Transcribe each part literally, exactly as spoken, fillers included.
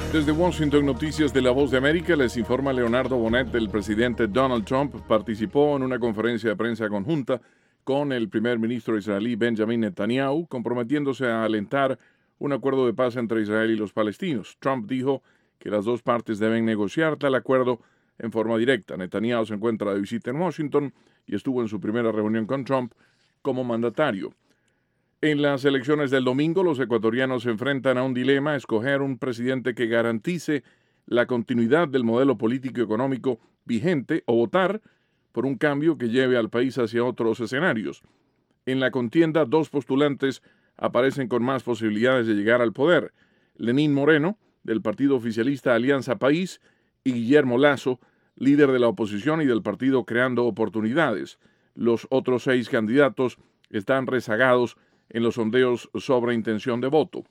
Desde Washington, Noticias de La Voz de América, les informa Leonardo Bonet. El presidente Donald Trump participó en una conferencia de prensa conjunta con el primer ministro israelí Benjamin Netanyahu, comprometiéndose a alentar un acuerdo de paz entre Israel y los palestinos. Trump dijo que las dos partes deben negociar tal acuerdo en forma directa. Netanyahu se encuentra de visita en Washington y estuvo en su primera reunión con Trump como mandatario. En las elecciones del domingo, los ecuatorianos se enfrentan a un dilema: escoger un presidente que garantice la continuidad del modelo político y económico vigente o votar por un cambio que lleve al país hacia otros escenarios. En la contienda, dos postulantes aparecen con más posibilidades de llegar al poder: Lenín Moreno, del partido oficialista Alianza País, y Guillermo Lasso, líder de la oposición y del partido Creando Oportunidades. Los otros seis candidatos están rezagados en los sondeos sobre intención de voto.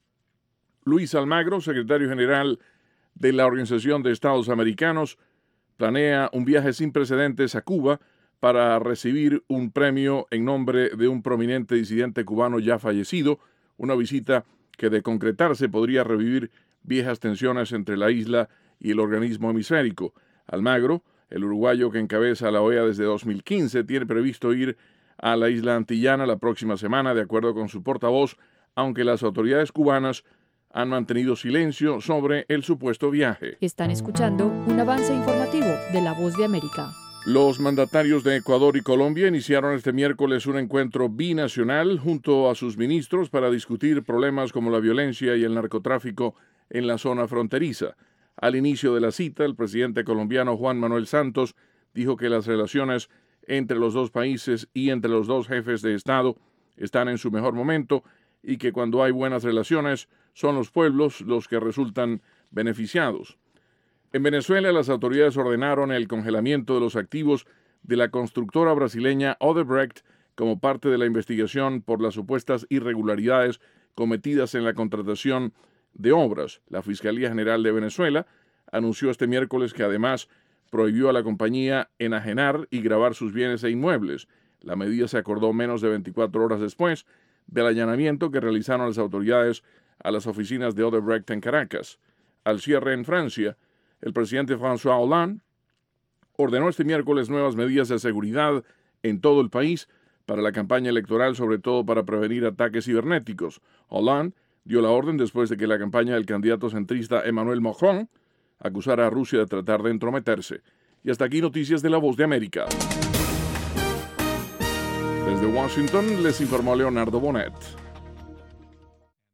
Luis Almagro, secretario general de la Organización de Estados Americanos, planea un viaje sin precedentes a Cuba para recibir un premio en nombre de un prominente disidente cubano ya fallecido, una visita que, de concretarse, podría revivir viejas tensiones entre la isla y el organismo hemisférico. Almagro, el uruguayo que encabeza la O E A desde dos mil quince, tiene previsto ir a la isla antillana la próxima semana, de acuerdo con su portavoz, aunque las autoridades cubanas han mantenido silencio sobre el supuesto viaje. Están escuchando un avance informativo de La Voz de América. Los mandatarios de Ecuador y Colombia iniciaron este miércoles un encuentro binacional junto a sus ministros para discutir problemas como la violencia y el narcotráfico en la zona fronteriza. Al inicio de la cita, el presidente colombiano Juan Manuel Santos dijo que las relaciones entre los dos países y entre los dos jefes de Estado están en su mejor momento y que cuando hay buenas relaciones son los pueblos los que resultan beneficiados. En Venezuela, las autoridades ordenaron el congelamiento de los activos de la constructora brasileña Odebrecht como parte de la investigación por las supuestas irregularidades cometidas en la contratación de obras. La Fiscalía General de Venezuela anunció este miércoles que además prohibió a la compañía enajenar y grabar sus bienes e inmuebles. La medida se acordó menos de veinticuatro horas después del allanamiento que realizaron las autoridades a las oficinas de Odebrecht en Caracas. Al cierre en Francia, el presidente François Hollande ordenó este miércoles nuevas medidas de seguridad en todo el país para la campaña electoral, sobre todo para prevenir ataques cibernéticos. Hollande dio la orden después de que la campaña del candidato centrista Emmanuel Macron acusara a Rusia de tratar de entrometerse. Y hasta aquí Noticias de La Voz de América. Desde Washington les informó Leonardo Bonet.